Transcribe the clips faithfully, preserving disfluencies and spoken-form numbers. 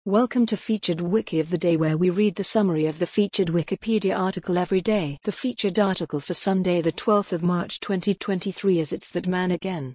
Welcome to Featured Wiki of the Day, where we read the summary of the featured Wikipedia article every day. The featured article for Sunday the twelfth of March twenty twenty-three is It's That Man Again.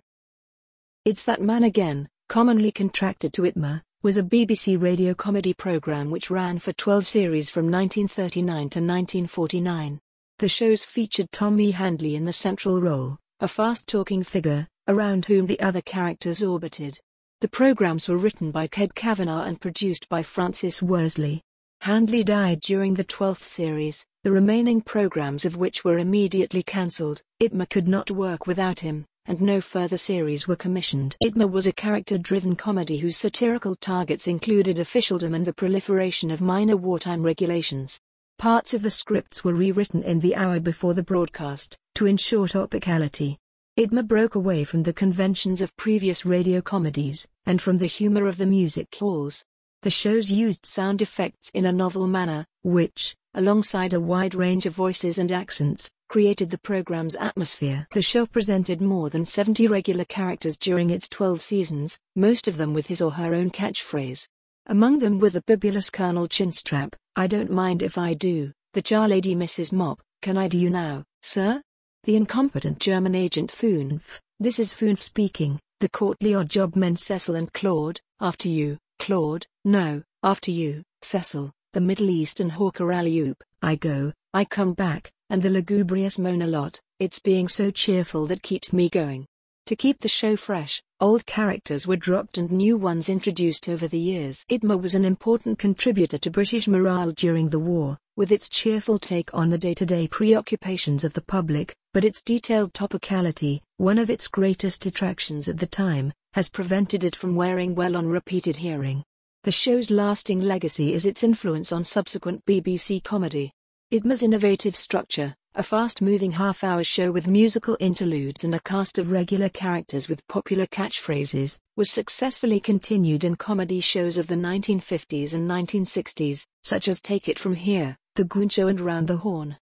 It's That Man Again, commonly contracted to I T M A, was a B B C radio comedy programme which ran for twelve series from nineteen thirty-nine to nineteen forty-nine. The shows featured Tom E. Handley in the central role, a fast-talking figure, around whom the other characters orbited. The programmes were written by Ted Kavanagh and produced by Francis Worsley. Handley died during the twelfth series, the remaining programmes of which were immediately cancelled. I T M A could not work without him, and no further series were commissioned. I T M A was a character-driven comedy whose satirical targets included officialdom and the proliferation of minor wartime regulations. Parts of the scripts were rewritten in the hour before the broadcast, to ensure topicality. I T M A broke away from the conventions of previous radio comedies, and from the humor of the music halls. The shows used sound effects in a novel manner, which, alongside a wide range of voices and accents, created the program's atmosphere. The show presented more than seventy regular characters during its twelve seasons, most of them with his or her own catchphrase. Among them were the bibulous Colonel Chinstrap, "I don't mind if I do," the jar lady Missus Mop, "Can I do you now, sir?" The incompetent German agent Funf, "This is Funf speaking," the courtly odd-job men Cecil and Claude, "After you, Claude," "No, after you, Cecil," the Middle Eastern hawker Alley-oop, "I go, I come back," and the lugubrious Mona Lott, "It's being so cheerful that keeps me going." To keep the show fresh, old characters were dropped and new ones introduced over the years. I T M A was an important contributor to British morale during the war, with its cheerful take on the day-to-day preoccupations of the public, but its detailed topicality, one of its greatest attractions at the time, has prevented it from wearing well on repeated hearing. The show's lasting legacy is its influence on subsequent B B C comedy. I T M A's innovative structure, a fast-moving half-hour show with musical interludes and a cast of regular characters with popular catchphrases, was successfully continued in comedy shows of the nineteen fifties and nineteen sixties, such as Take It From Here, The Goon Show and Round the Horne.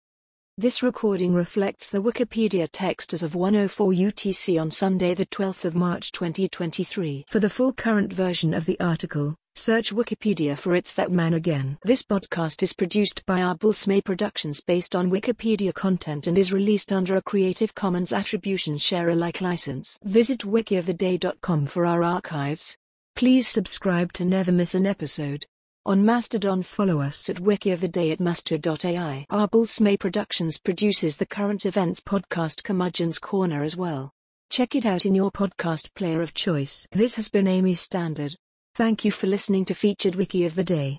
This recording reflects the Wikipedia text as of one oh four U T C on Sunday the twelfth of March twenty twenty-three. For the full current version of the article, search Wikipedia for It's That Man Again. This podcast is produced by Arbulsmay Productions based on Wikipedia content and is released under a Creative Commons Attribution Share Alike license. Visit wiki of the day dot com for our archives. Please subscribe to never miss an episode. On Mastodon, follow us at Wiki of the Day at master dot A I. Arbulsmay Productions produces the current events podcast Curmudgeon's Corner as well. Check it out in your podcast player of choice. This has been Amy Standard. Thank you for listening to Featured Wiki of the Day.